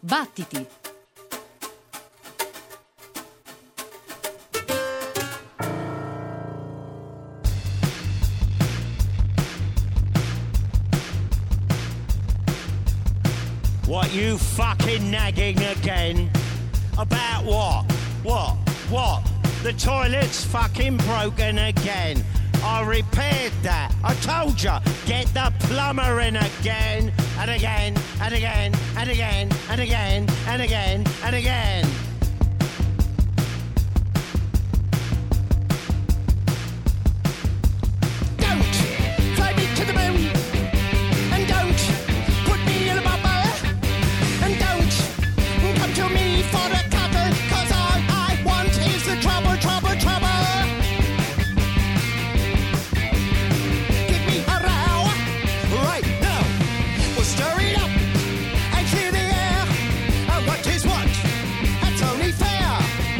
Battiti! What, you fucking nagging again? About what? What? The toilet's fucking broken again. I repaired that. I told you, get the plumber in again and again and again and again and again and again and again. Don't fly me to the moon, and don't put me in a bubble, and don't come to me for a cuddle, 'cause all I want is the trouble, trouble, trouble. Give me a row right now. We'll stir it up and clear the air. And what is what? That's only fair.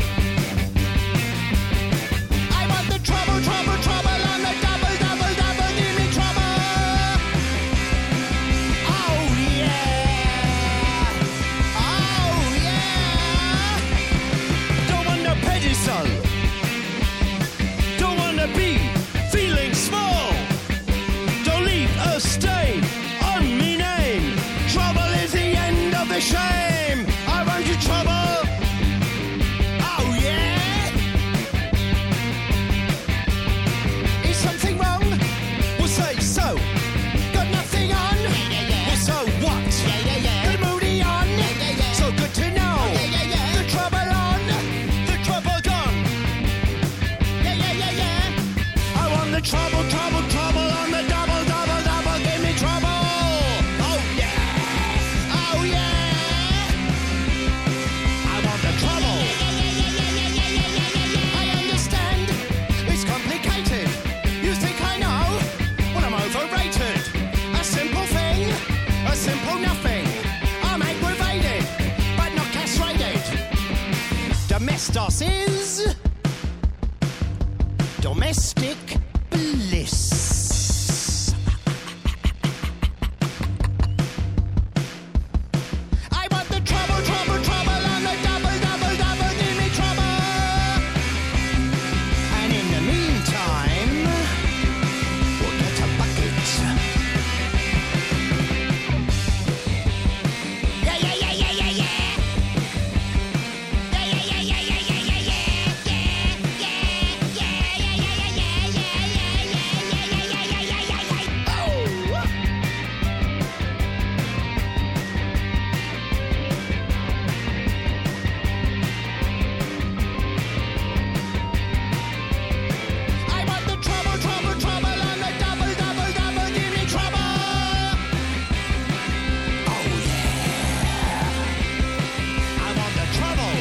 I want the trouble, trouble, trouble on the double, double, double. Give me trouble. Oh yeah. Oh yeah. Don't want no pedestal. Don't want to be feeling small. Don't leave a stain on me name. Trouble is the end of the shame. I want you trouble. Oh yeah. Is something wrong? We'll say so. Got nothing on? Well, so what? Good moody on? So good to know. The trouble on? The trouble gone? Yeah. I want the trouble, trouble, trouble on the double, double, double. Give me trouble. Oh yeah. Oh yeah. I want the trouble. I understand. It's complicated. You think I know? Well, I'm overrated. A simple thing, a simple nothing. I'm aggravated, but not castrated. Domestos is domestic bliss. I want the trouble, trouble, trouble on the double, double, double. Give me trouble. And in the meantime, we'll get a bucket. I want the trouble, trouble, trouble on the double, double, double. Give me trouble. Oh yeah. I want the trouble.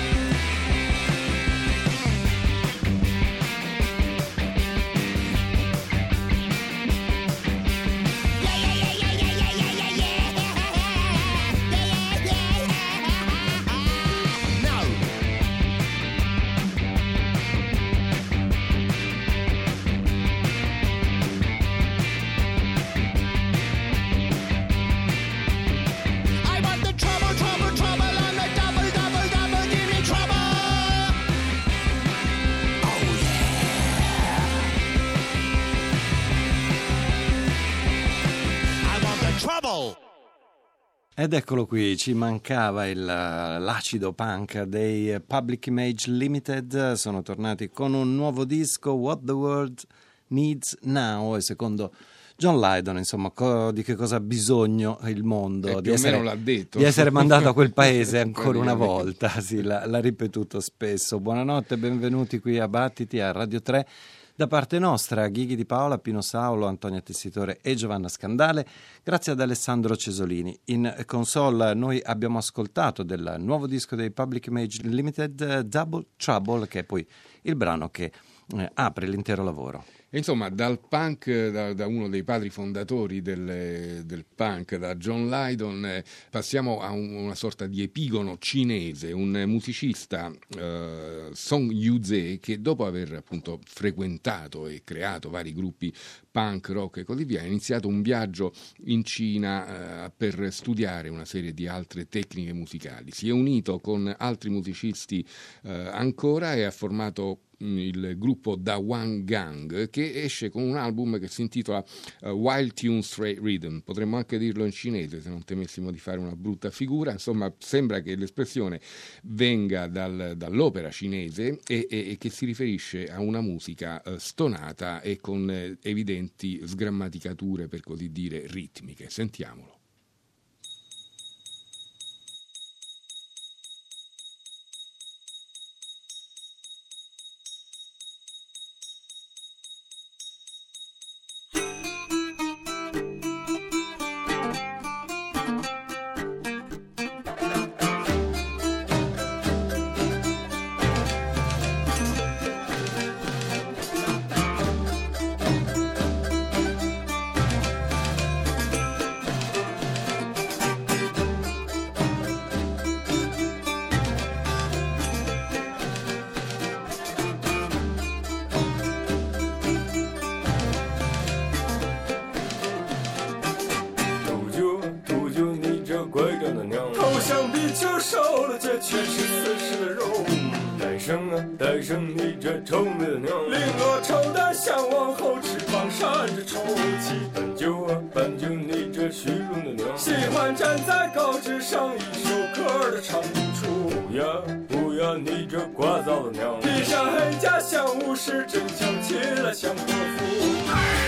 No. I want the trouble, trouble, trouble on the double, double, double. Give me trouble. Oh yeah. I want the trouble. Ed eccolo qui, ci mancava l'acido punk dei Public Image Limited. Sono tornati con un nuovo disco, What the World Needs Now, e secondo John Lydon, insomma, di che cosa ha bisogno il mondo? Più o meno l'ha detto. Di essere mandato a quel paese ancora una volta, sì, l'ha ripetuto spesso. Buonanotte, benvenuti qui a Battiti, a Radio 3. Da parte nostra, Ghighi Di Paola, Pino Saulo, Antonia Tessitore e Giovanna Scandale, grazie ad Alessandro Cesolini. In console noi abbiamo ascoltato del nuovo disco dei Public Image Limited, Double Trouble, che è poi il brano che apre l'intero lavoro. Insomma, dal punk, da uno dei padri fondatori del punk, da John Lydon, passiamo a una sorta di epigono cinese, un musicista, Song Yu-ze, che dopo aver appunto frequentato e creato vari gruppi punk, rock e così via, ha iniziato un viaggio in Cina per studiare una serie di altre tecniche musicali. Si è unito con altri musicisti ancora e ha formato il gruppo Da One Gang, che esce con un album che si intitola Wild Tune Straight Rhythm. Potremmo anche dirlo in cinese se non temessimo di fare una brutta figura. Insomma, sembra che l'espressione venga dall'opera cinese e che si riferisce a una musica stonata e con evidenti sgrammaticature, per così dire, ritmiche. Sentiamolo. 带上你这臭美的娘，绫罗绸缎向往后，翅膀闪着臭气。搬酒啊搬酒，你这虚荣的娘，喜欢站在高枝上，一首歌的唱不出。不呀，你这聒噪的娘，披上黑甲像武士，真想起来像泼妇。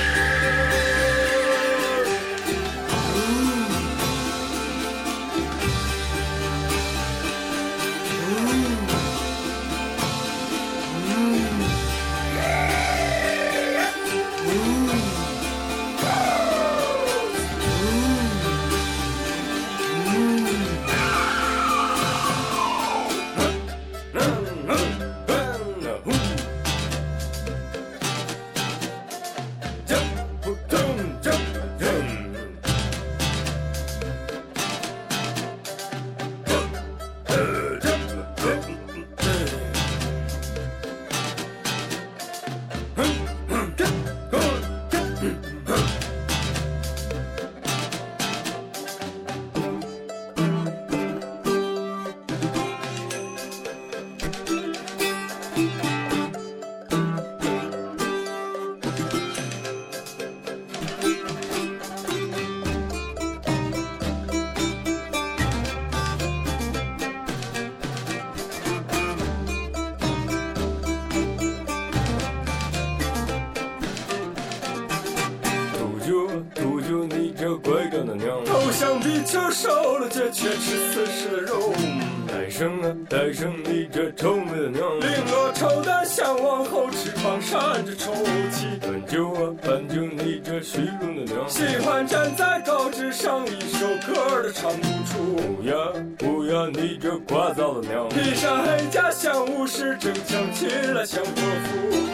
就受了这却吃死尸的肉，带上你这臭美的娘，绫罗绸缎向往后，翅膀闪着臭气。搬酒啊搬酒，你这虚荣的娘，喜欢站在高枝上，一首歌的唱不出。不呀，你这聒噪的娘，披上黑甲像武士，真想起来像泼妇。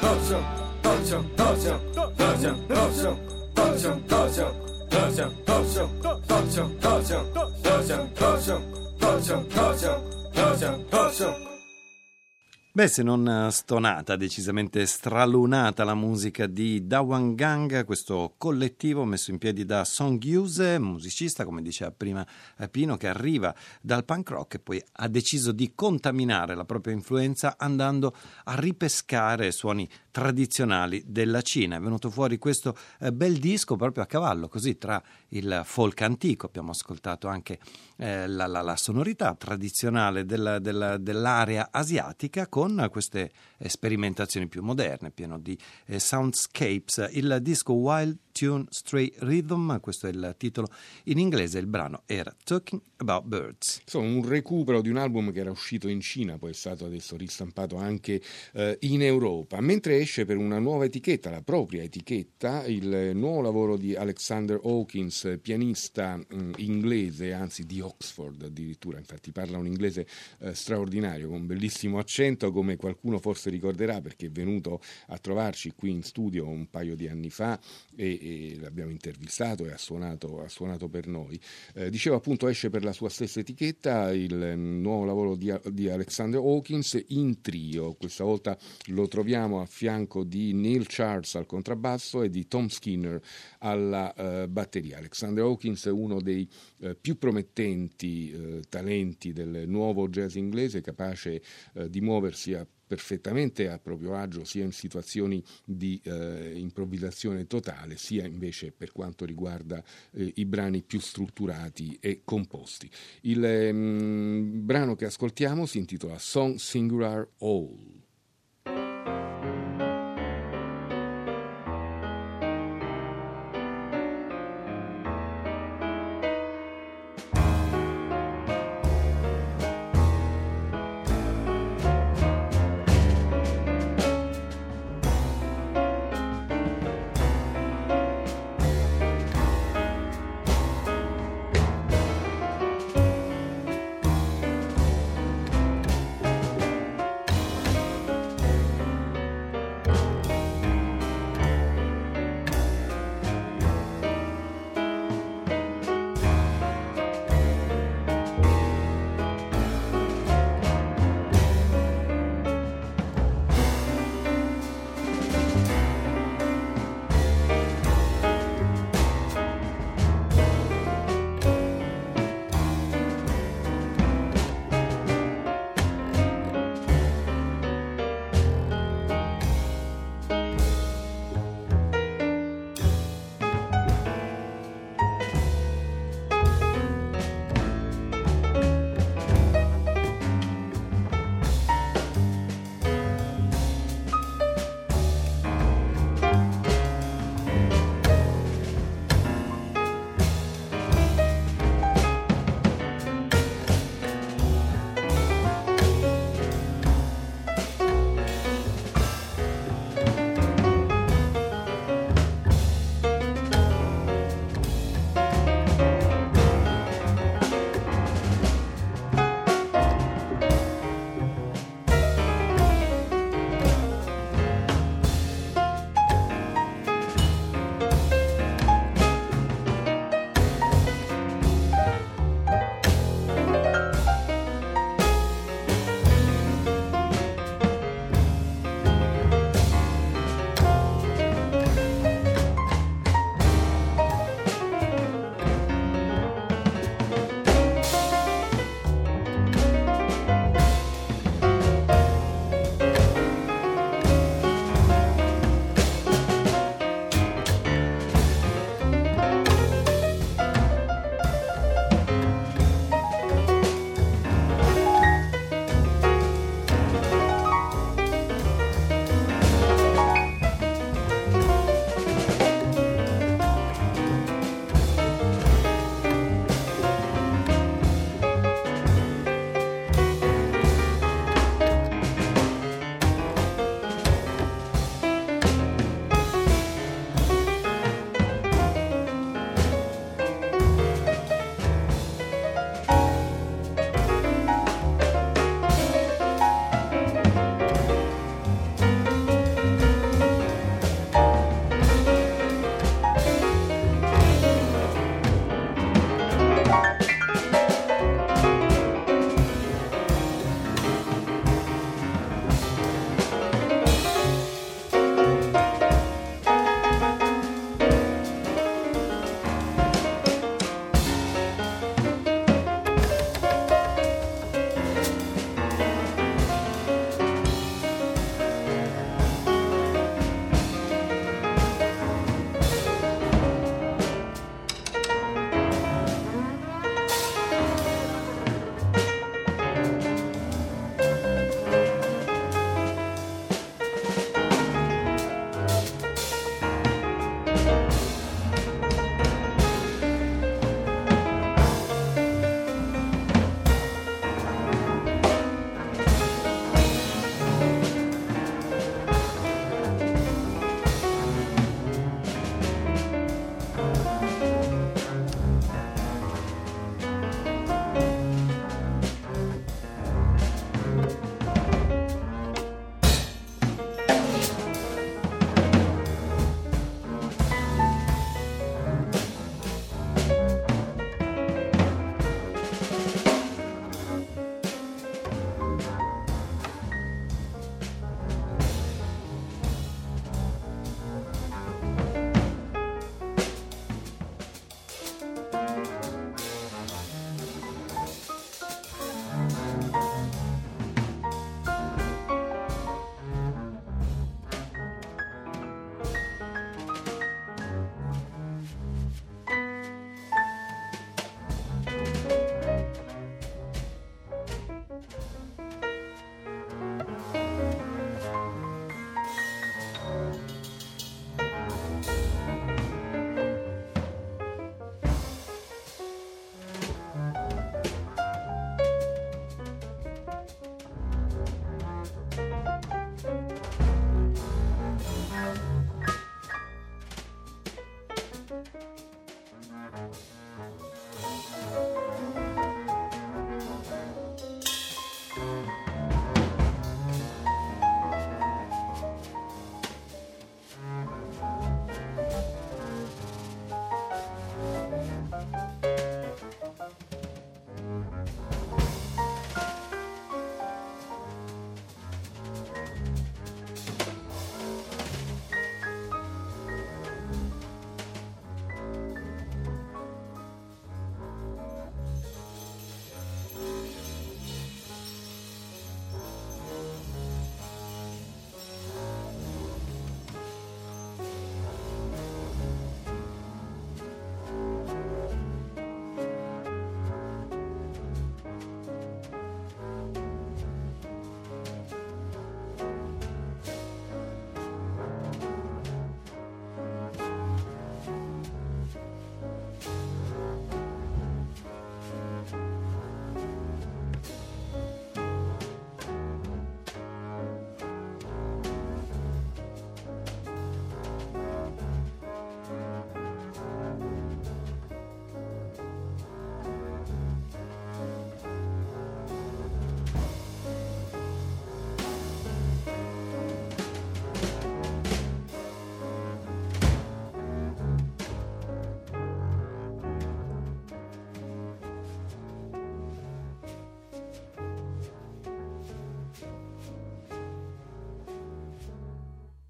大象大象大象大象大象大象大象大象大象大象大象大象大象大象大象大象大象。 Beh, se non stonata, decisamente stralunata la musica di Dawan Gang, questo collettivo messo in piedi da Song Yuse, musicista, come diceva prima Pino, che arriva dal punk rock e poi ha deciso di contaminare la propria influenza andando a ripescare suoni tradizionali della Cina. È venuto fuori questo bel disco proprio a cavallo, così tra il folk antico, abbiamo ascoltato anche la sonorità tradizionale dell'area asiatica con queste sperimentazioni più moderne, pieno di soundscapes. Il disco Wild Tune Stray Rhythm, questo è il titolo in inglese, il brano era Talking About Birds. Insomma, un recupero di un album che era uscito in Cina, poi è stato adesso ristampato anche in Europa, mentre esce per una nuova etichetta, la propria etichetta, il nuovo lavoro di Alexander Hawkins, pianista inglese, anzi di Oxford addirittura, infatti parla un inglese straordinario, con un bellissimo accento, come qualcuno forse ricorderà perché è venuto a trovarci qui in studio un paio di anni fa e l'abbiamo intervistato e ha suonato per noi. Dicevo appunto, esce per la sua stessa etichetta il nuovo lavoro di Alexander Hawkins in trio. Questa volta lo troviamo a fianco di Neil Charles al contrabbasso e di Tom Skinner alla batteria. Alexander Hawkins è uno dei più promettenti talenti del nuovo jazz inglese, capace di muoversi perfettamente a proprio agio sia in situazioni di improvvisazione totale, sia invece per quanto riguarda i brani più strutturati e composti. Il brano che ascoltiamo si intitola Song Singular All.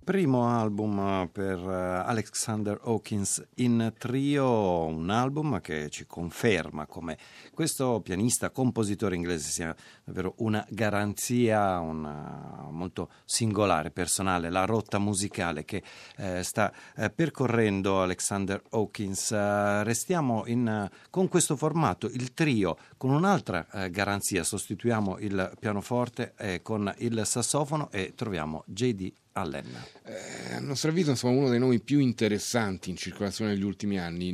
Primo album per Alexander Hawkins in trio, un album che ci conferma come questo pianista, compositore inglese sia davvero una garanzia, molto singolare, personale, la rotta musicale che sta percorrendo Alexander Hawkins. Restiamo con questo formato, il trio, con un'altra garanzia, sostituiamo il pianoforte con il sassofono e troviamo J.D. Allen. A nostro avviso, insomma, uno dei nomi più interessanti in circolazione negli ultimi anni.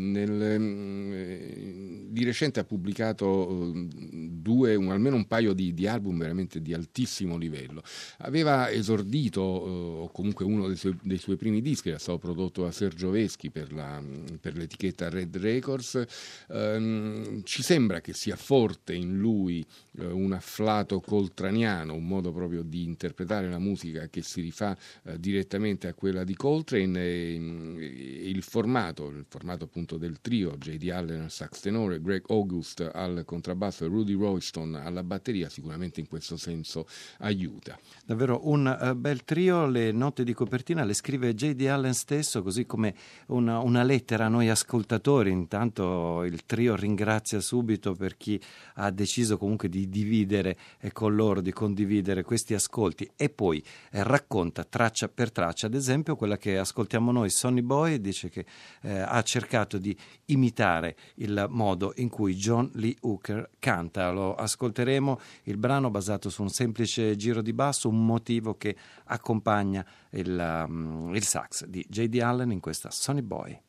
Di recente ha pubblicato almeno un paio di album veramente di altissimo livello. Aveva esordito, o comunque uno dei suoi primi dischi era stato prodotto da Sergio Veschi per l'etichetta Red Records. Ci sembra che sia forte in lui un afflato coltraniano, un modo proprio di interpretare la musica che si rifà direttamente a quella di Coltrane. Il formato appunto del trio, J.D. Allen al sax tenore, Greg August al contrabbasso e Rudy Royston alla batteria, sicuramente in questo senso aiuta. Davvero un bel trio. Le note di copertina le scrive J.D. Allen stesso, così come una lettera a noi ascoltatori. Intanto il trio ringrazia subito per chi ha deciso comunque di dividere con loro, di condividere questi ascolti, e poi racconta traccia per traccia. Ad esempio quella che ascoltiamo noi, Sonny Boy, dice che ha cercato di imitare il modo in cui John Lee Hooker canta. Lo ascolteremo, il brano basato su un semplice giro di basso, un motivo che accompagna il sax di J.D. Allen in questa Sonny Boy.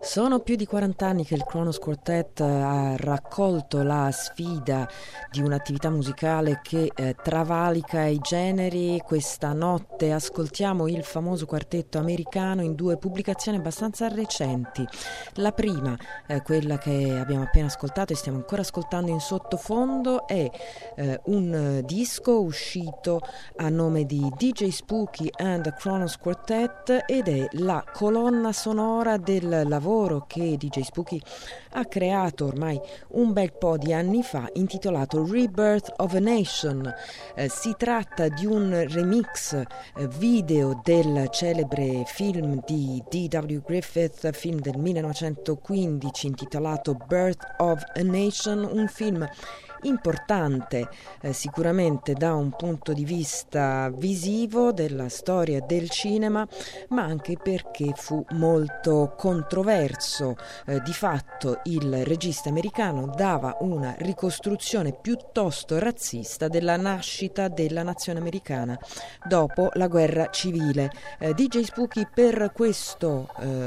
Sono più di 40 anni che il Kronos Quartet ha raccolto la sfida di un'attività musicale che travalica i generi. Questa notte ascoltiamo il famoso quartetto americano in due pubblicazioni abbastanza recenti. La prima, quella che abbiamo appena ascoltato e stiamo ancora ascoltando in sottofondo, è un disco uscito a nome di DJ Spooky and the Kronos Quartet ed è la colonna sonora del lavoro che DJ Spooky ha creato ormai un bel po' di anni fa, intitolato Rebirth of a Nation. Si tratta di un remix video del celebre film di D.W. Griffith, film del 1915 intitolato Birth of a Nation, un film importante sicuramente da un punto di vista visivo della storia del cinema, ma anche perché fu molto controverso. Di fatto il regista americano dava una ricostruzione piuttosto razzista della nascita della nazione americana dopo la guerra civile. DJ Spooky per questo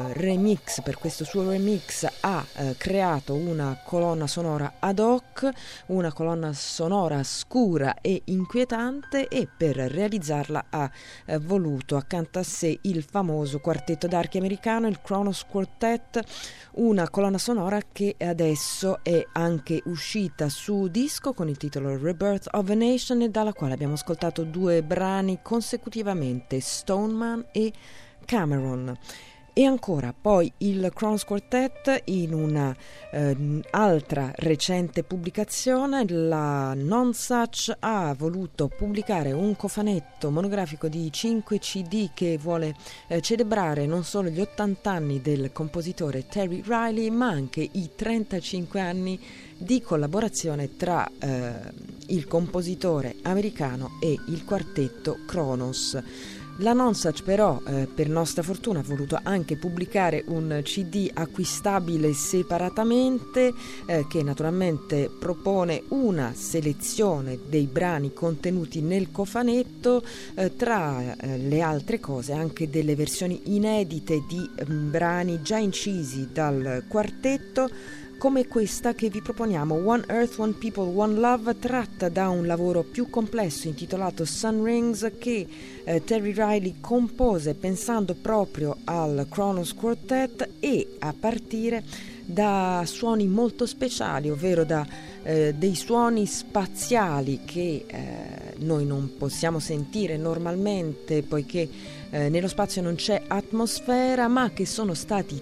suo remix ha creato una colonna sonora ad hoc, una colonna sonora scura e inquietante, e per realizzarla ha voluto accanto a sé il famoso quartetto d'archi americano, il Kronos Quartet, una colonna sonora che adesso è anche uscita su disco con il titolo Rebirth of a Nation, e dalla quale abbiamo ascoltato due brani consecutivamente, Stoneman e Cameron. E ancora poi il Kronos Quartet in una altra recente pubblicazione, la Nonsuch ha voluto pubblicare un cofanetto monografico di 5 CD che vuole celebrare non solo gli 80 anni del compositore Terry Riley, ma anche i 35 anni di collaborazione tra il compositore americano e il quartetto Kronos. La Nonsuch però, per nostra fortuna, ha voluto anche pubblicare un CD acquistabile separatamente che naturalmente propone una selezione dei brani contenuti nel cofanetto, tra le altre cose anche delle versioni inedite di brani già incisi dal quartetto, come questa che vi proponiamo, One Earth, One People, One Love, tratta da un lavoro più complesso intitolato Sun Rings che Terry Riley compose pensando proprio al Kronos Quartet e a partire da suoni molto speciali, ovvero da dei suoni spaziali che noi non possiamo sentire normalmente poiché nello spazio non c'è atmosfera, ma che sono stati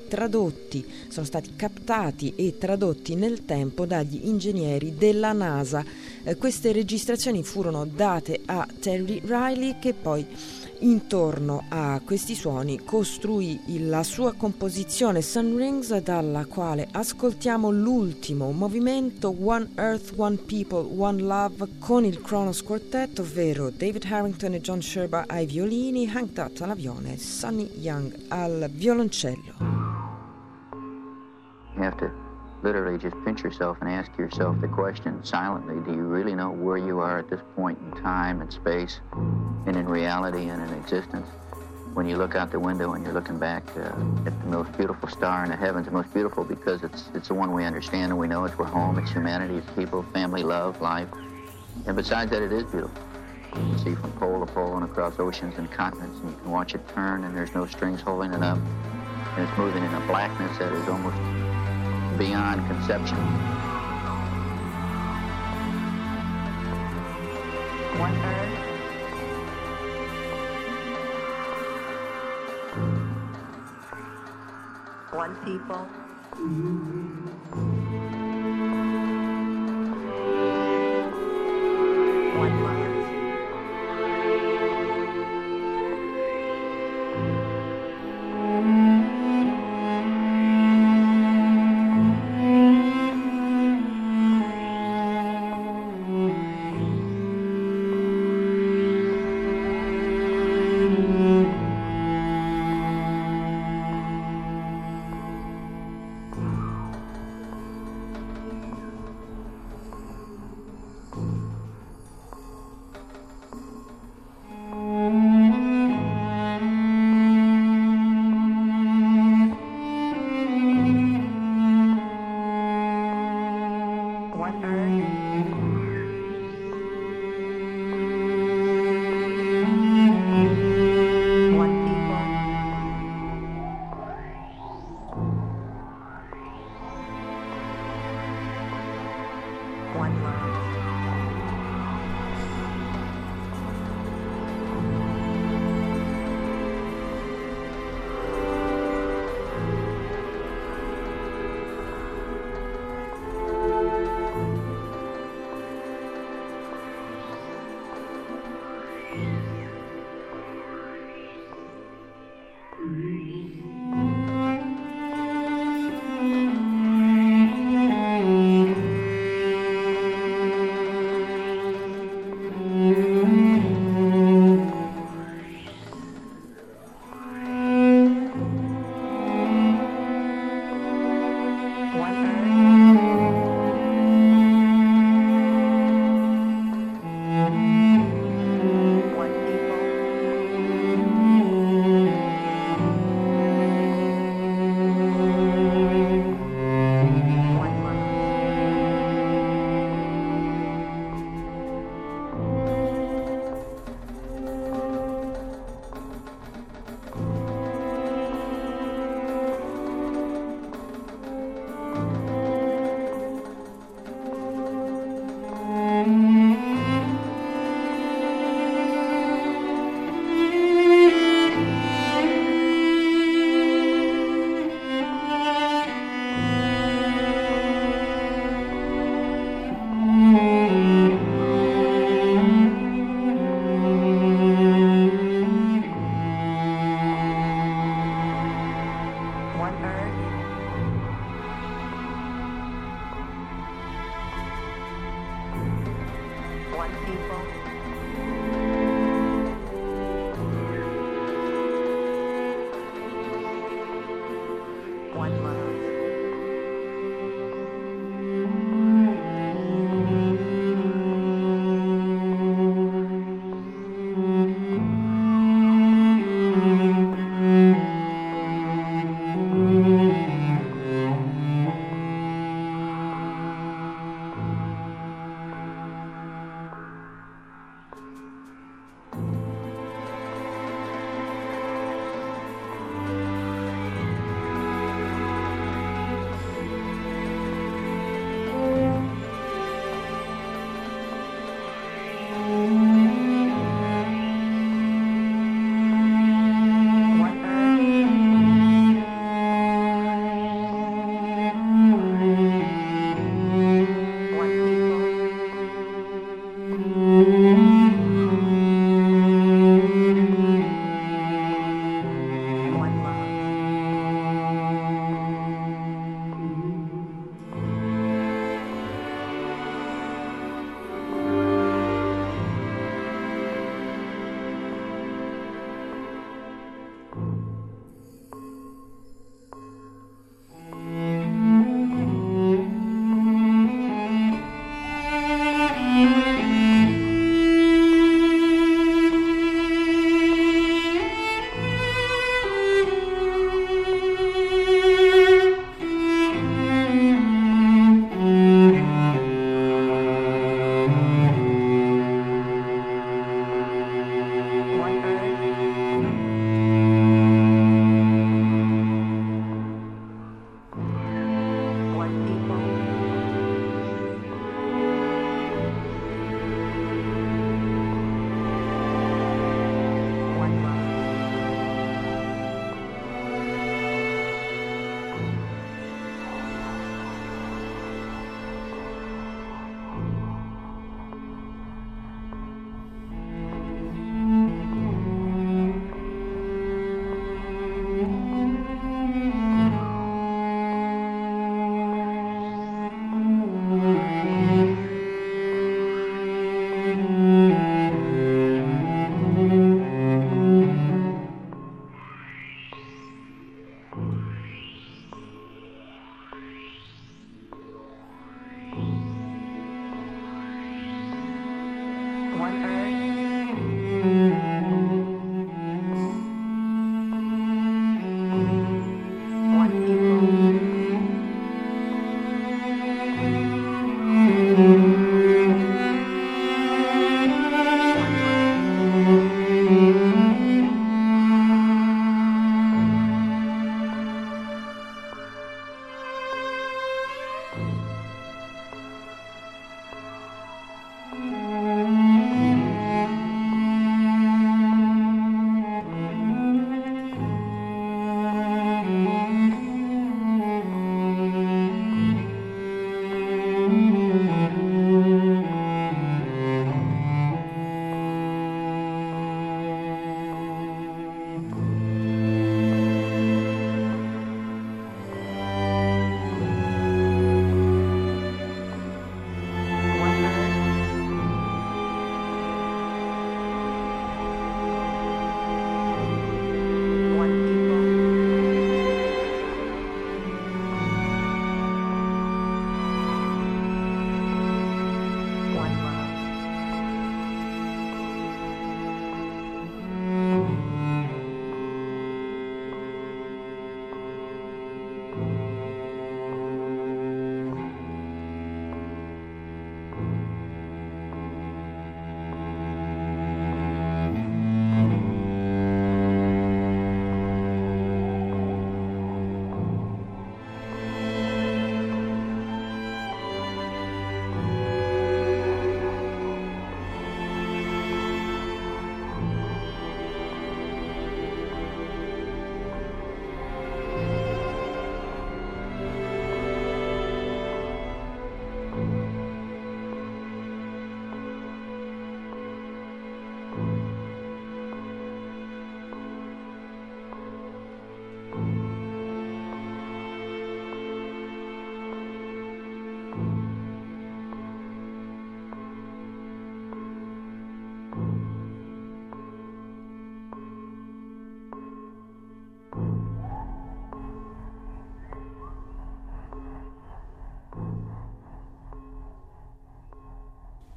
captati e tradotti nel tempo dagli ingegneri della NASA. Queste registrazioni furono date a Terry Riley, che poi intorno a questi suoni costruì la sua composizione Sun Rings, dalla quale ascoltiamo l'ultimo movimento, One Earth, One People, One Love, con il Kronos Quartet, ovvero David Harrington e John Sherba ai violini, Hank Tutt all'avione, Sonny Young al violoncello. You have to literally just pinch yourself and ask yourself the question silently, do you really know where you are at this point in time and space and in reality and in existence? When you look out the window and you're looking back at the most beautiful star in the heavens, the most beautiful because it's the one we understand and we know it's we're home, it's humanity, it's people, family, love, life. And besides that, it is beautiful. You can see from pole to pole and across oceans and continents, and you can watch it turn and there's no strings holding it up. And it's moving in a blackness that is almost beyond conception. One Earth, one people, one love.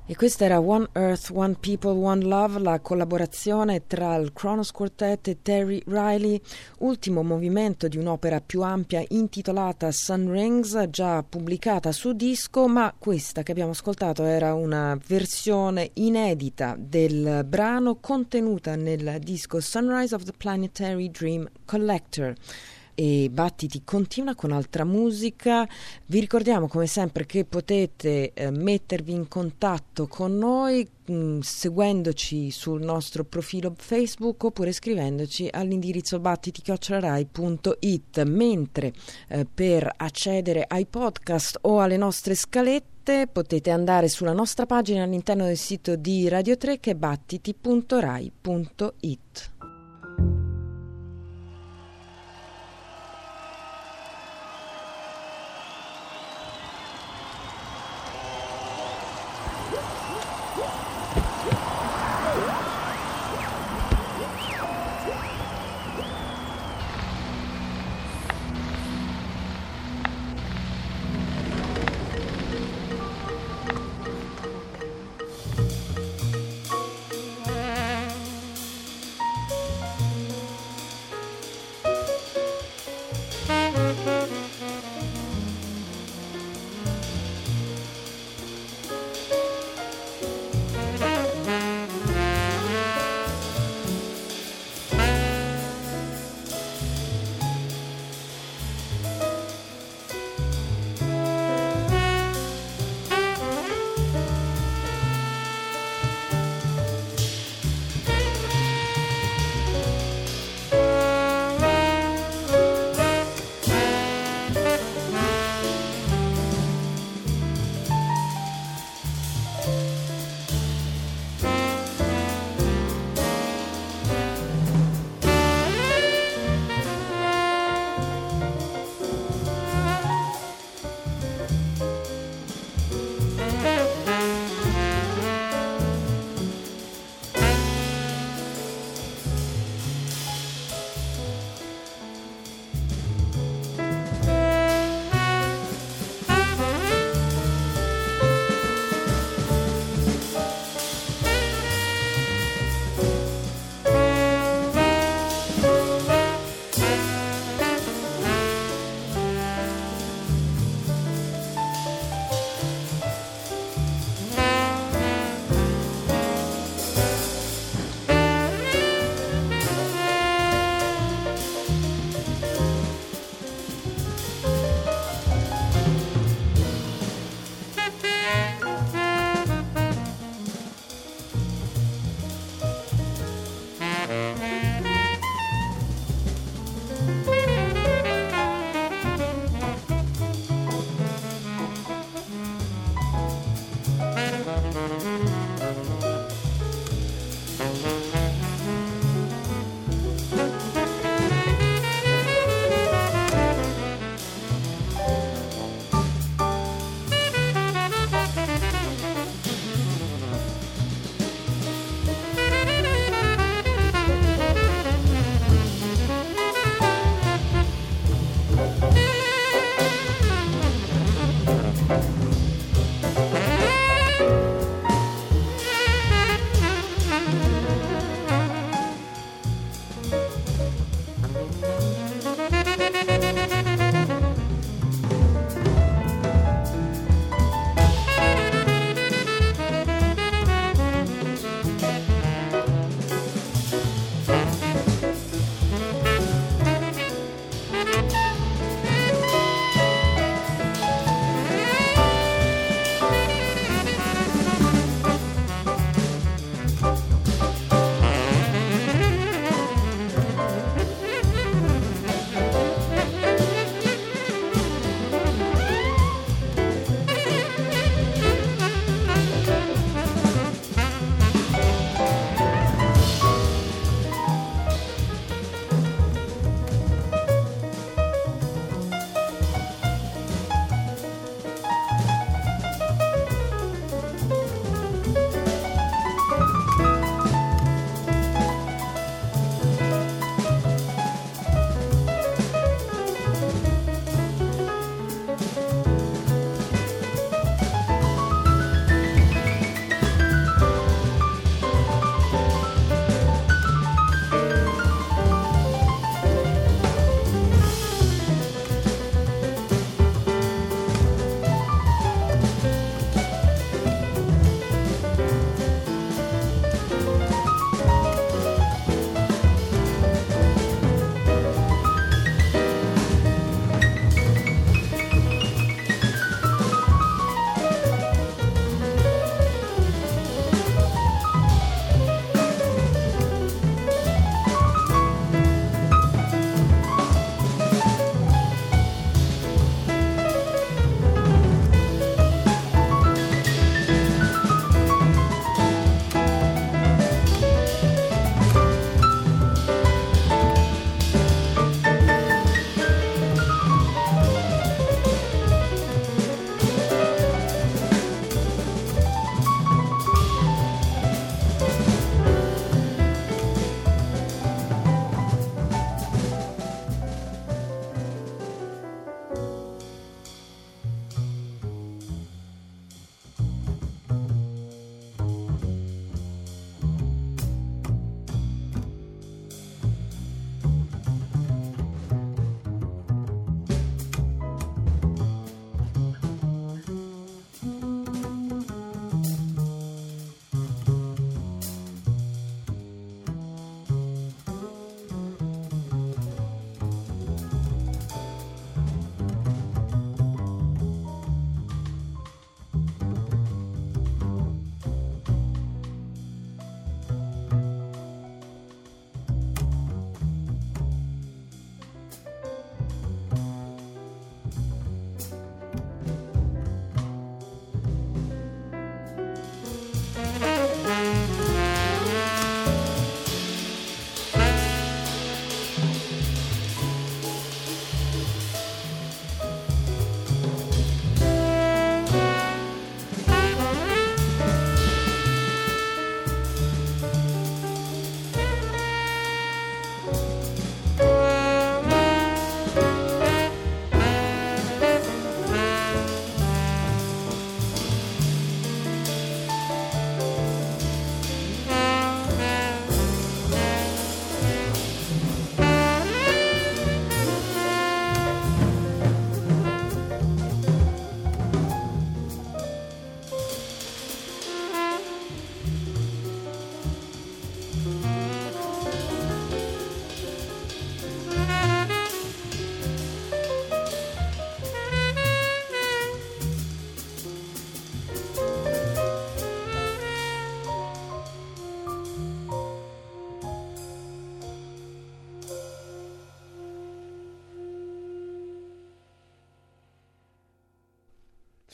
E questa era One Earth, One People, One Love, la collaborazione tra il Kronos Quartet e Terry Riley, ultimo movimento di un'opera più ampia intitolata Sun Rings, già pubblicata su disco, ma questa che abbiamo ascoltato era una versione inedita del brano contenuta nel disco Sunrise of the Planetary Dream Collector. E Battiti continua con altra musica. Vi ricordiamo come sempre che potete mettervi in contatto con noi seguendoci sul nostro profilo Facebook oppure scrivendoci all'indirizzo battiti@rai.it, mentre per accedere ai podcast o alle nostre scalette potete andare sulla nostra pagina all'interno del sito di Radio 3 che è battiti.rai.it.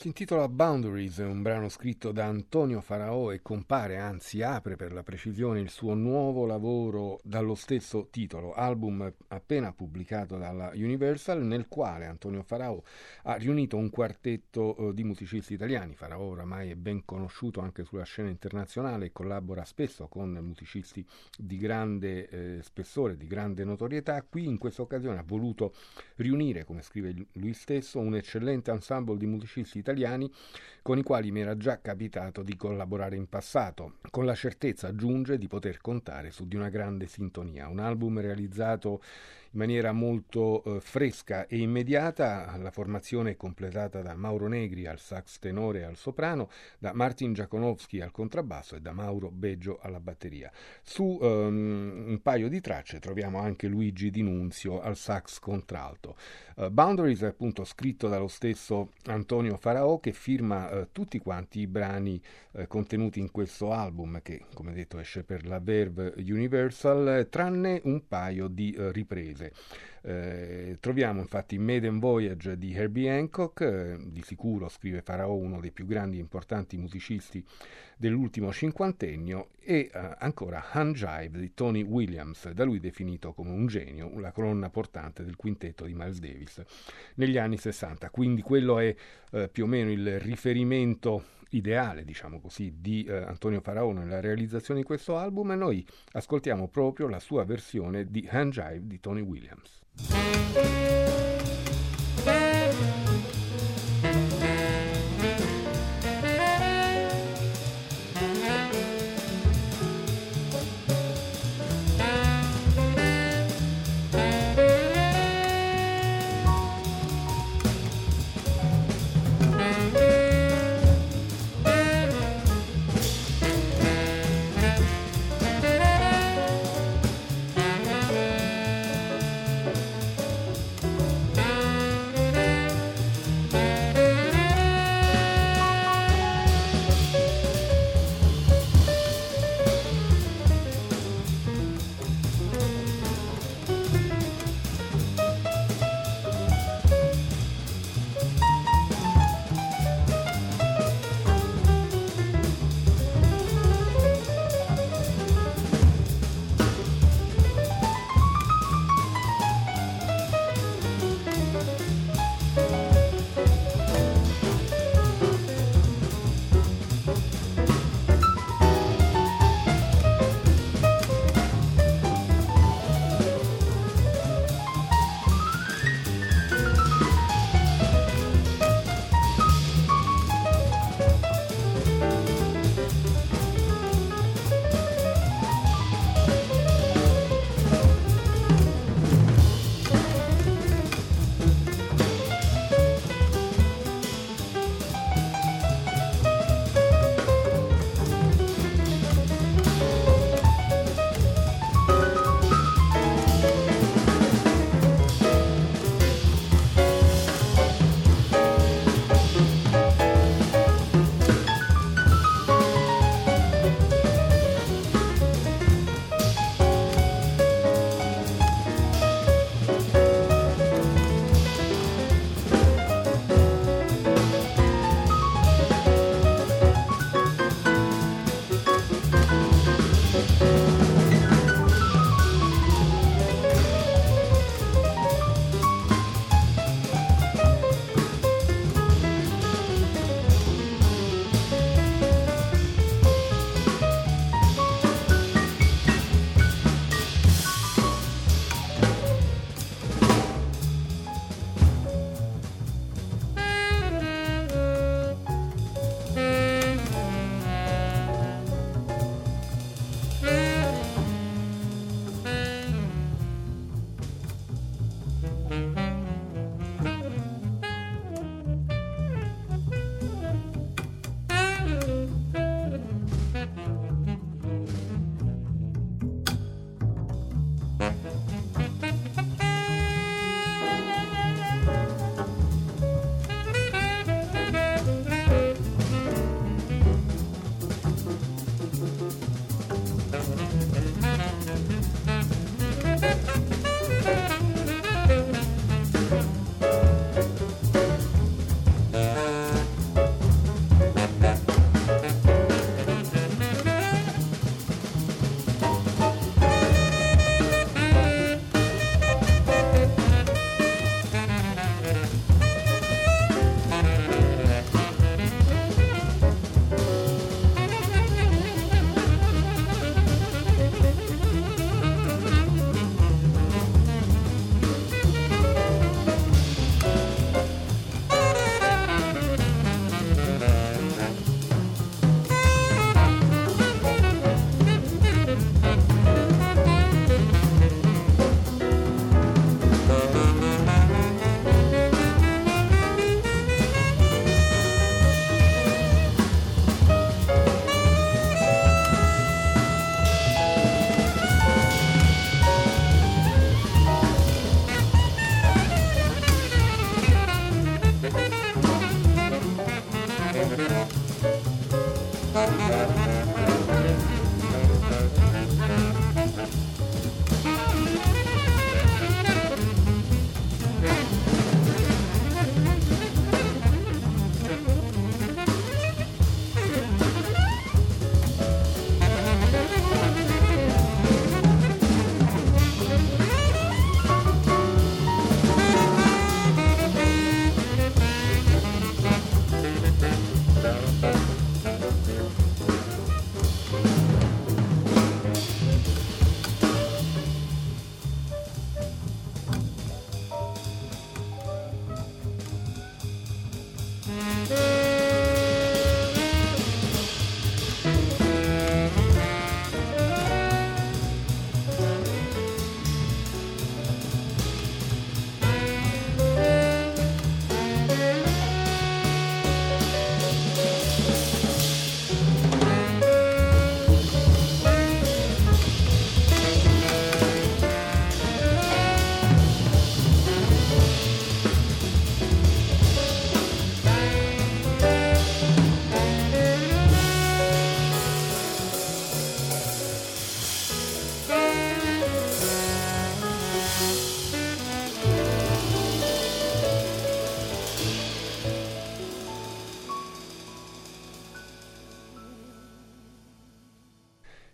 Si intitola Boundaries, è un brano scritto da Antonio Faraò e compare, anzi apre per la precisione, il suo nuovo lavoro dallo stesso titolo, album appena pubblicato dalla Universal, nel quale Antonio Faraò ha riunito un quartetto di musicisti italiani. Faraò oramai è ben conosciuto anche sulla scena internazionale e collabora spesso con musicisti di grande spessore, di grande notorietà. Qui in questa occasione ha voluto riunire, come scrive lui stesso, un eccellente ensemble di musicisti italiani con i quali mi era già capitato di collaborare in passato, con la certezza, aggiunge, di poter contare su di una grande sintonia. Un album realizzato in maniera molto fresca e immediata. La formazione è completata da Mauro Negri al sax tenore e al soprano, da Martin Giaconovski al contrabbasso e da Mauro Beggio alla batteria. Su un paio di tracce troviamo anche Luigi Di Nunzio al sax contralto. Boundaries è appunto scritto dallo stesso Antonio Faraò, che firma tutti quanti i brani contenuti in questo album, che come detto esce per la Verve Universal, tranne un paio di riprese. Troviamo infatti Maiden Voyage di Herbie Hancock, di sicuro, scrive Faraò, uno dei più grandi e importanti musicisti dell'ultimo cinquantennio, e ancora Hanjive di Tony Williams, da lui definito come un genio, la colonna portante del quintetto di Miles Davis negli anni 60. Quindi quello è più o meno il riferimento ideale, diciamo così, di Antonio Faraò nella realizzazione di questo album, e noi ascoltiamo proprio la sua versione di Hanjive di Tony Williams.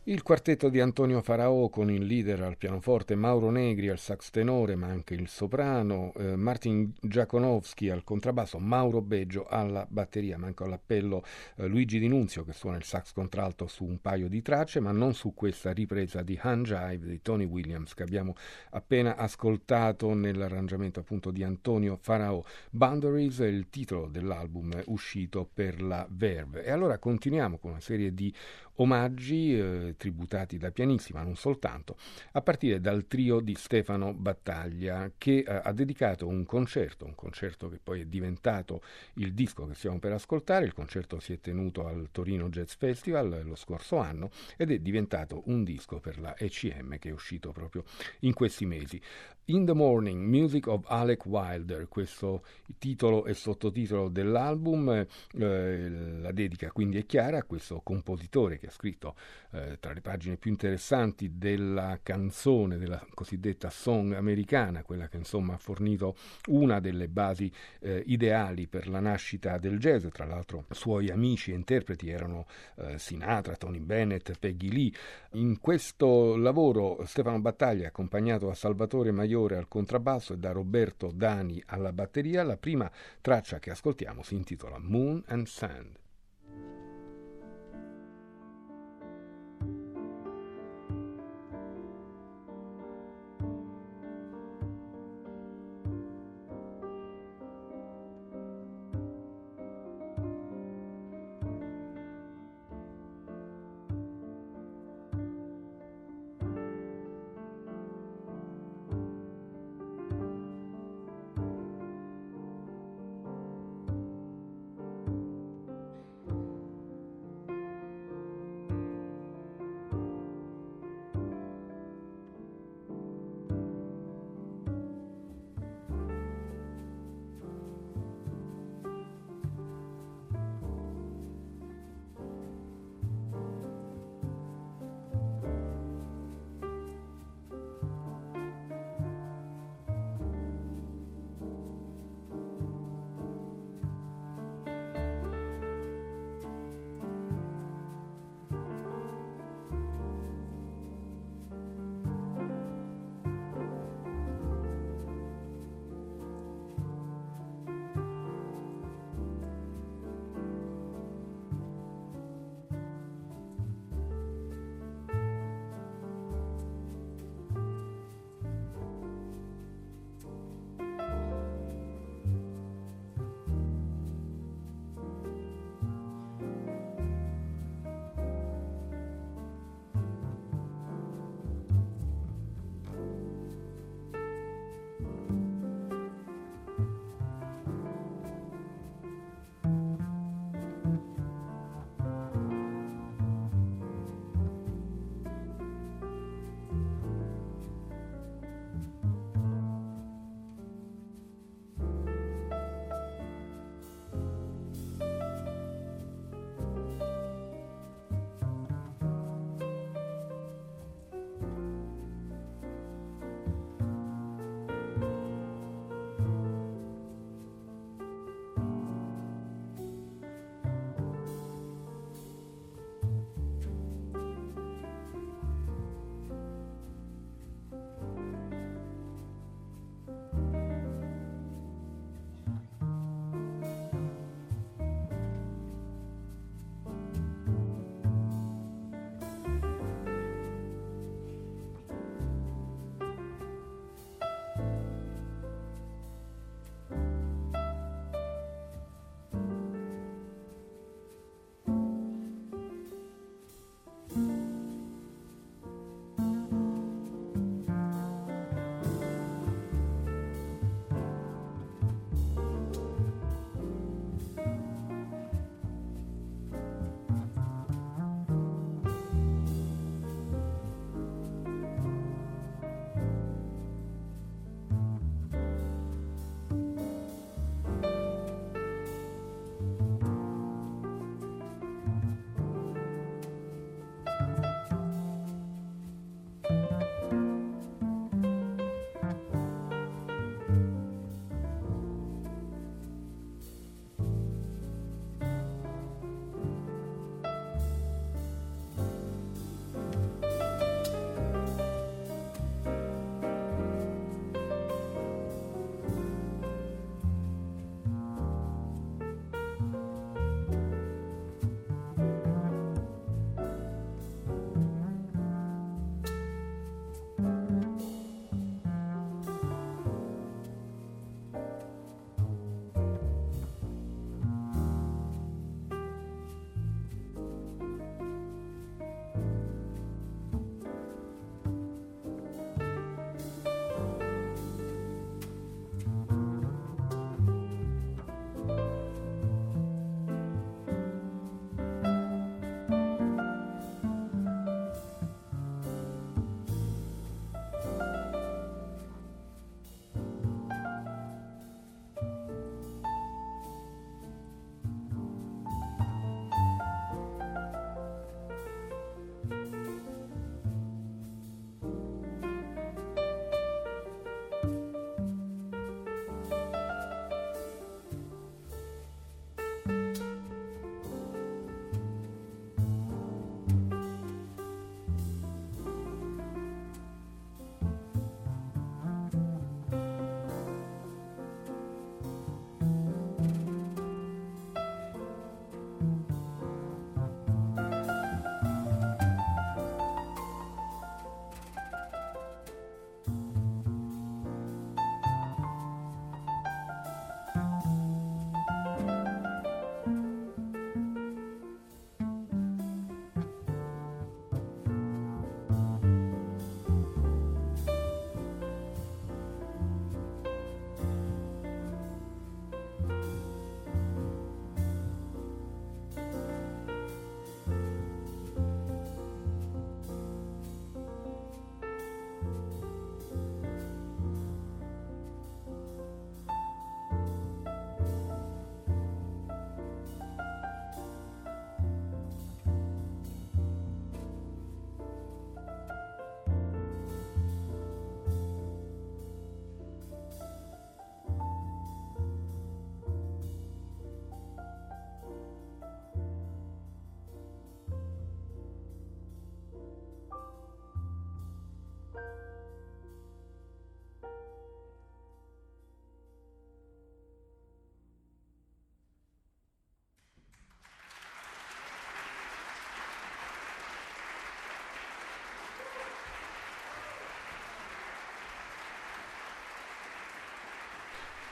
Il quartetto di Antonio Faraò con il leader al pianoforte Mauro Negri al sax tenore ma anche il soprano, Martin Giaconovski al contrabbasso, Mauro Beggio alla batteria, manco all'appello Luigi Di Nunzio che suona il sax contralto su un paio di tracce, ma non su questa ripresa di Hand Jive di Tony Williams che abbiamo appena ascoltato nell'arrangiamento appunto di Antonio Faraò. Boundaries è il titolo dell'album uscito per la Verve. E allora continuiamo con una serie di omaggi tributati da pianisti, ma non soltanto, a partire dal trio di Stefano Battaglia che ha dedicato un concerto che poi è diventato il disco che stiamo per ascoltare. Il concerto si è tenuto al Torino Jazz Festival lo scorso anno ed è diventato un disco per la ECM che è uscito proprio in questi mesi. In the Morning, Music of Alec Wilder, questo titolo e sottotitolo dell'album, la dedica quindi è chiara a questo compositore che ha scritto tra le pagine più interessanti della canzone, della cosiddetta song americana, quella che insomma ha fornito una delle basi ideali per la nascita del jazz. Tra l'altro suoi amici e interpreti erano Sinatra, Tony Bennett, Peggy Lee. In questo lavoro Stefano Battaglia, accompagnato da Salvatore Maiore al contrabbasso e da Roberto Dani alla batteria, la prima traccia che ascoltiamo si intitola Moon and Sand.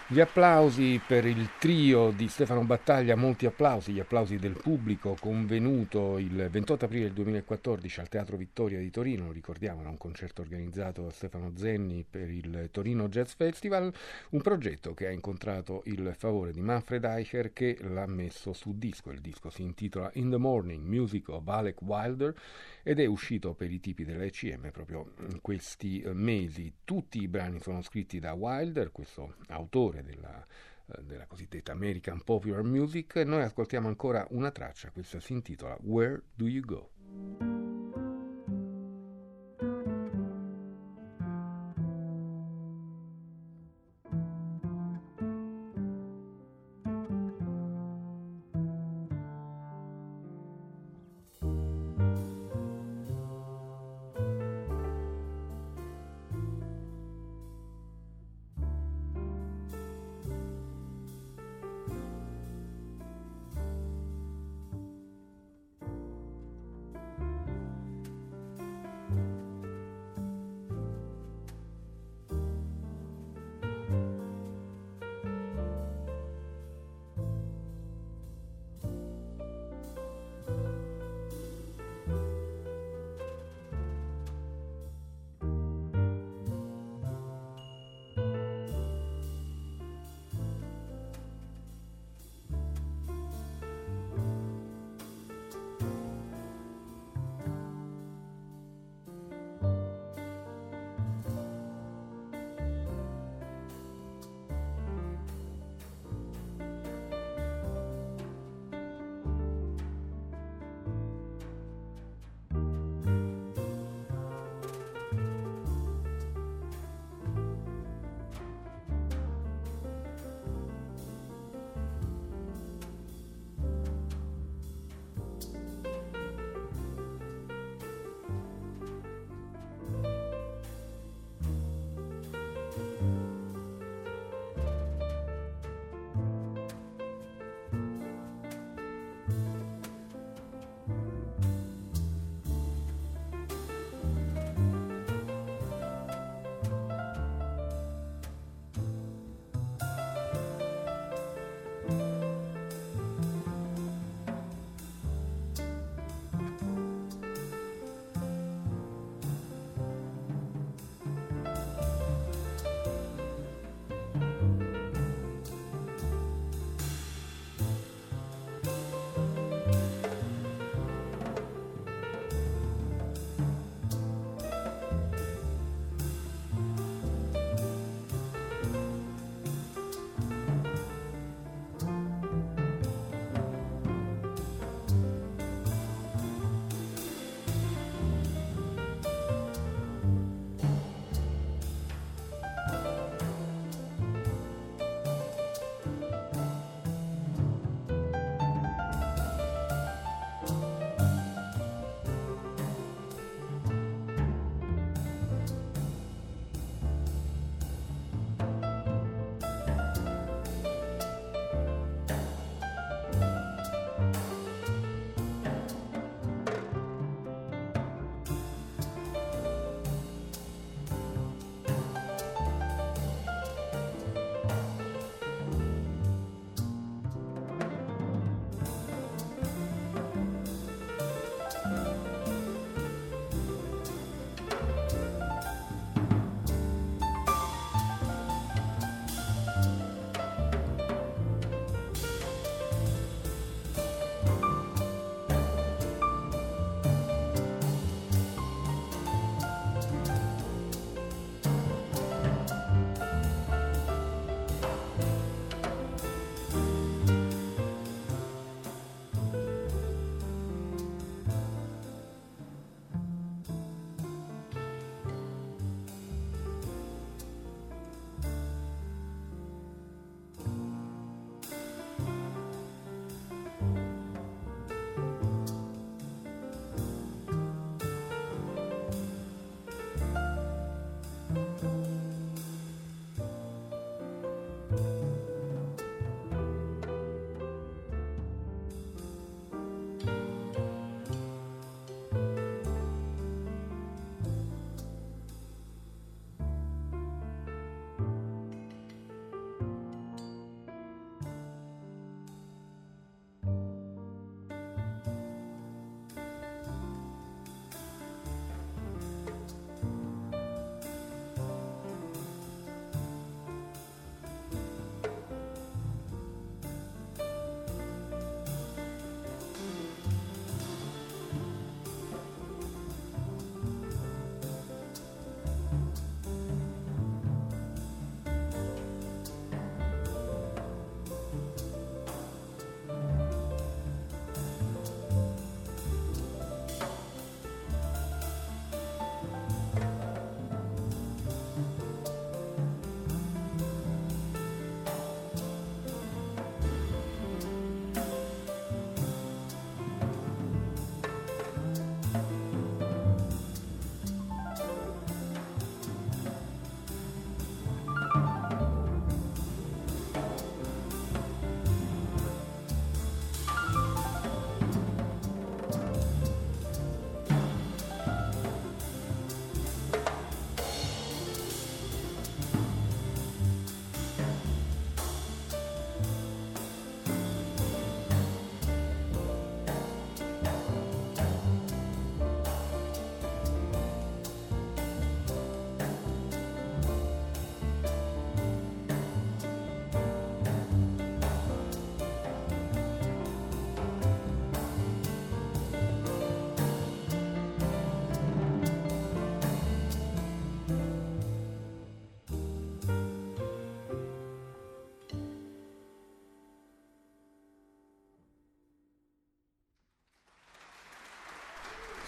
Gli applausi per il trio di Stefano Battaglia, molti applausi, gli applausi del pubblico, convenuto il 28 aprile del 2014 al Teatro Vittoria di Torino, ricordiamo, era un concerto organizzato da Stefano Zenni per il Torino Jazz Festival, un progetto che ha incontrato il favore di Manfred Eicher, che l'ha messo su disco. Il disco si intitola In the Morning, Music of Alec Wilder, ed è uscito per i tipi della ECM proprio in questi mesi. Tutti i brani sono scritti da Wilder, questo autore della cosiddetta American Popular Music. Noi ascoltiamo ancora una traccia, questa si intitola Where Do You Go?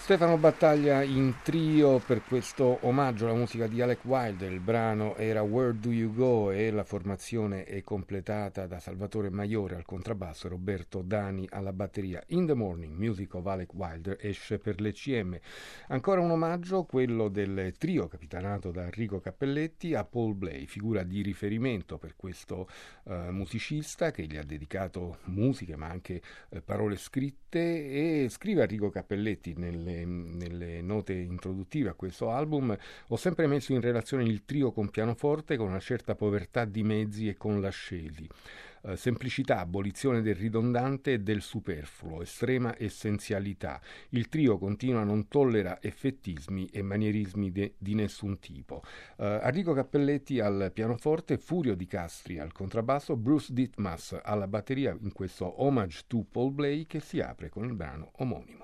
Stefano Battaglia in trio per questo omaggio alla musica di Alec Wilder. Il brano era Where Do You Go e la formazione è completata da Salvatore Maiore al contrabbasso e Roberto Dani alla batteria. In the Morning, Music of Alec Wilder, esce per l'ECM. Ancora un omaggio, quello del trio capitanato da Enrico Cappelletti a Paul Bley, figura di riferimento per questo musicista che gli ha dedicato musiche ma anche parole scritte, e scrive Enrico Cappelletti nelle note introduttive a questo album: ho sempre messo in relazione il trio con pianoforte con una certa povertà di mezzi e con l'ascesi. Semplicità, abolizione del ridondante e del superfluo, estrema essenzialità. Il trio continua, non tollera effettismi e manierismi di nessun tipo. Enrico Cappelletti al pianoforte, Furio Di Castri al contrabbasso, Bruce Ditmas alla batteria in questo Homage to Paul Bley che si apre con il brano omonimo.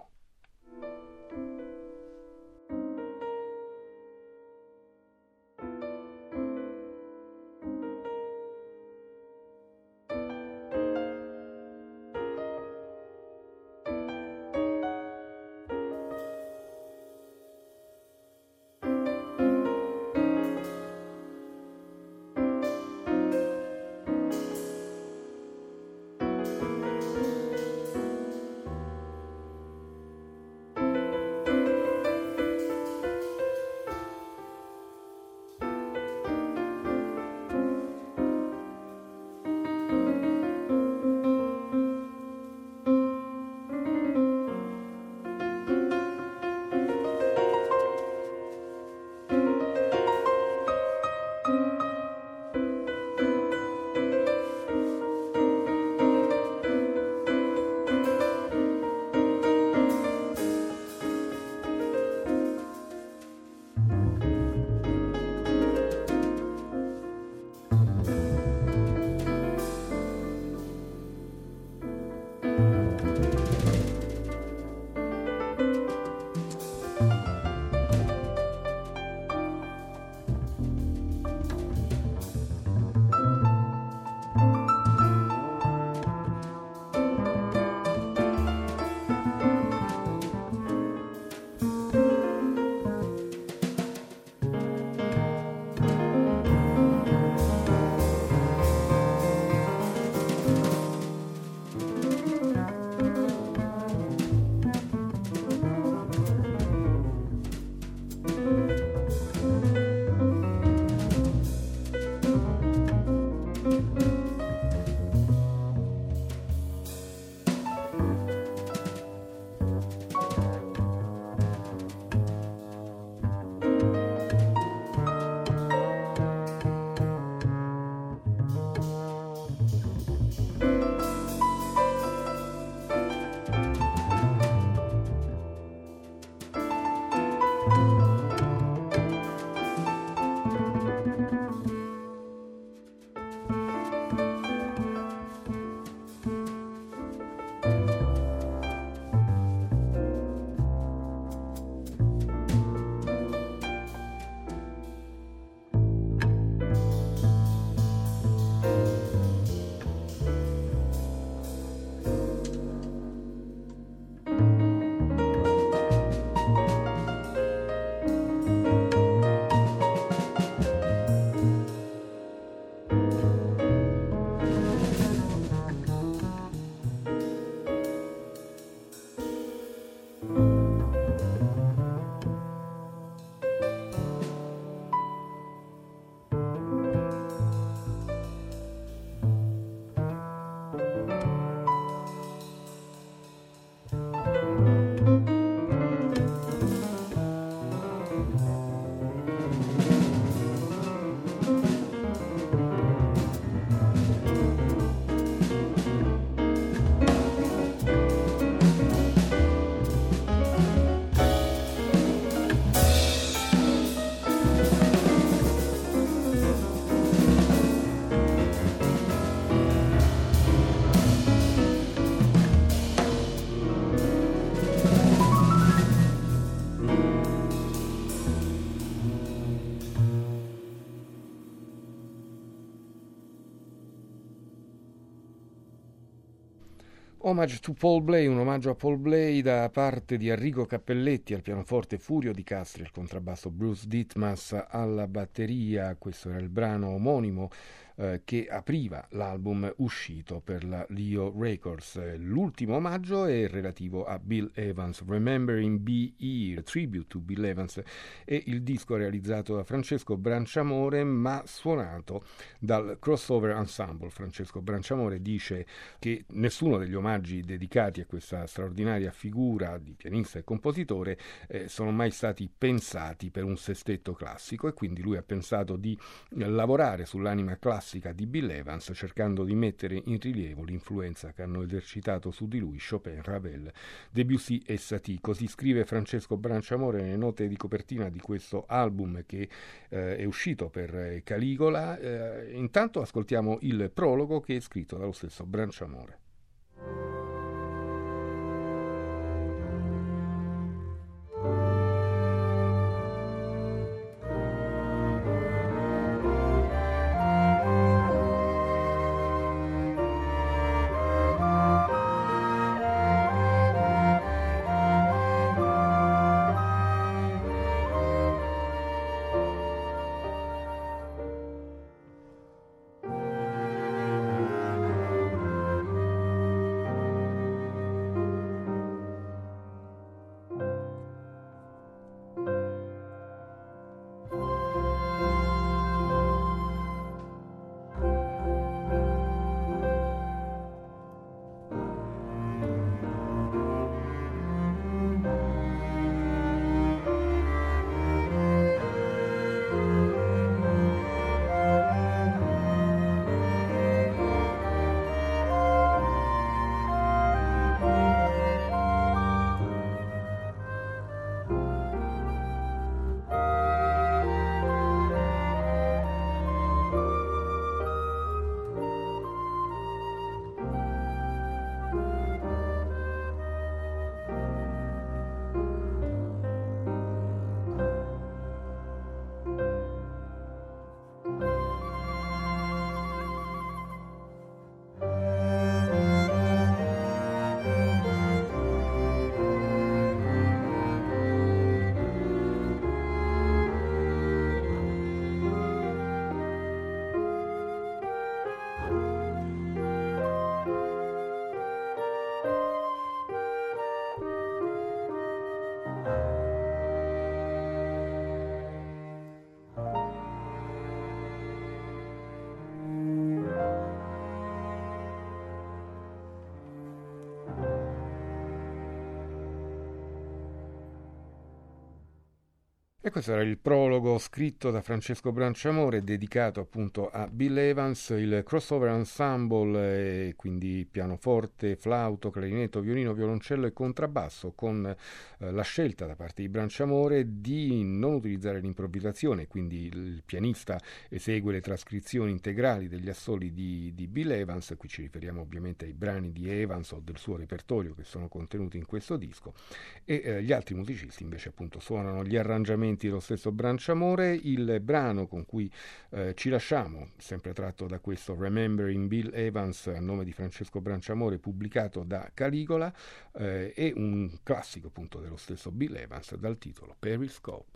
Homage to Paul Bley, un omaggio a Paul Bley da parte di Arrigo Cappelletti al pianoforte, Furio Di Castri al contrabbasso, Bruce Ditmas alla batteria. Questo era il brano omonimo che apriva l'album uscito per la Leo Records. L'ultimo omaggio è relativo a Bill Evans, Remembering B.E., Tribute to Bill Evans, è il disco realizzato da Francesco Branciamore ma suonato dal Crossover Ensemble. Francesco Branciamore dice che nessuno degli omaggi dedicati a questa straordinaria figura di pianista e compositore sono mai stati pensati per un sestetto classico, e quindi lui ha pensato di lavorare sull'anima classica di Bill Evans, cercando di mettere in rilievo l'influenza che hanno esercitato su di lui Chopin, Ravel, Debussy e Satie. Così scrive Francesco Branciamore nelle note di copertina di questo album che è uscito per Caligola. Intanto ascoltiamo il prologo che è scritto dallo stesso Branciamore. E questo era il prologo scritto da Francesco Branciamore, dedicato appunto a Bill Evans. Il Crossover Ensemble, quindi pianoforte, flauto, clarinetto, violino, violoncello e contrabbasso, con la scelta da parte di Branciamore di non utilizzare l'improvvisazione, quindi il pianista esegue le trascrizioni integrali degli assoli di Bill Evans. Qui ci riferiamo ovviamente ai brani di Evans o del suo repertorio che sono contenuti in questo disco, e gli altri musicisti invece appunto suonano gli arrangiamenti dello stesso Branciamore. Il brano con cui ci lasciamo, sempre tratto da questo Remembering Bill Evans a nome di Francesco Branciamore, pubblicato da Caligola, è un classico appunto dello stesso Bill Evans dal titolo Periscope.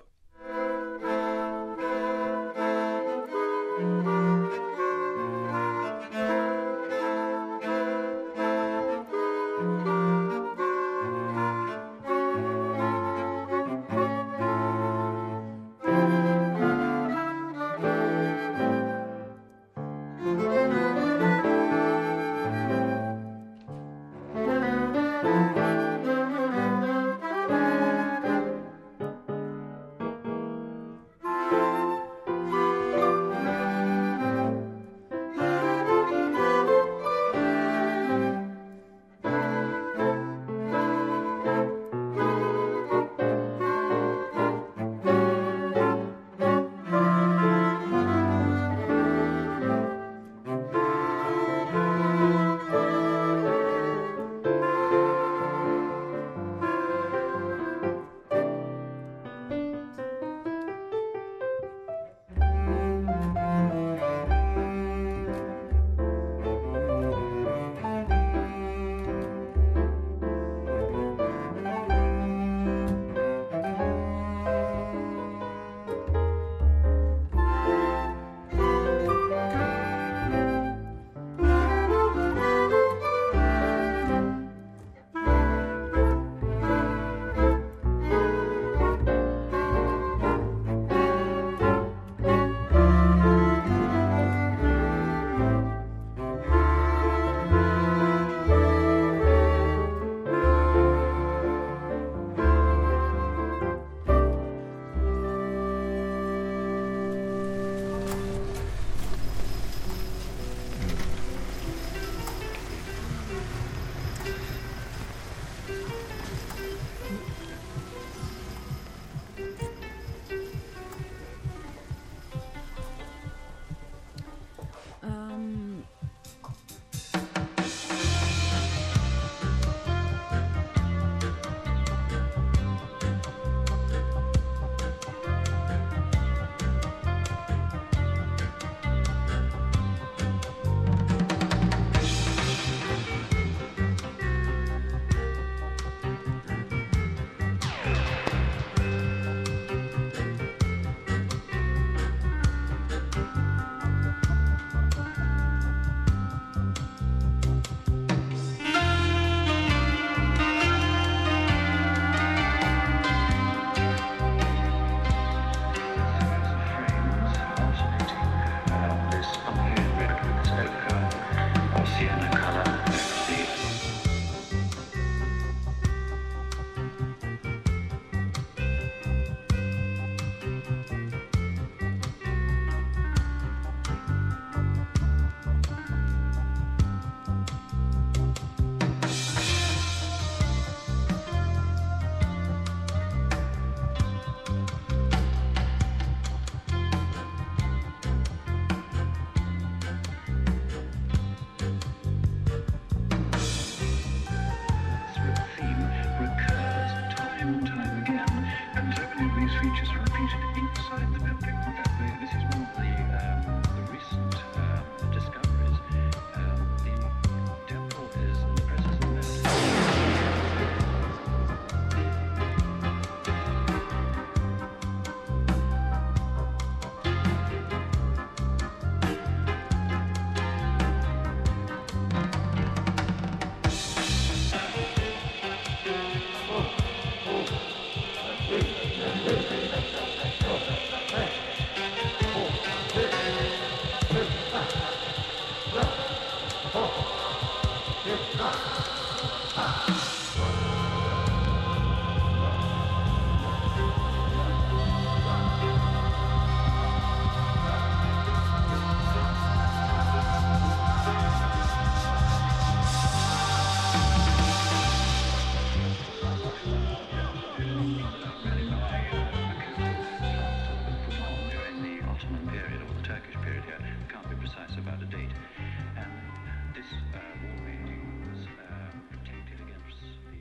out of date. And this wall painting was protected against the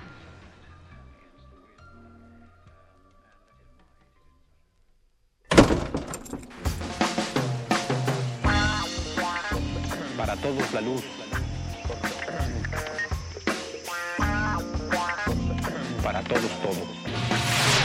sunlight and against the wind. Para todos la luz. Para todos todo.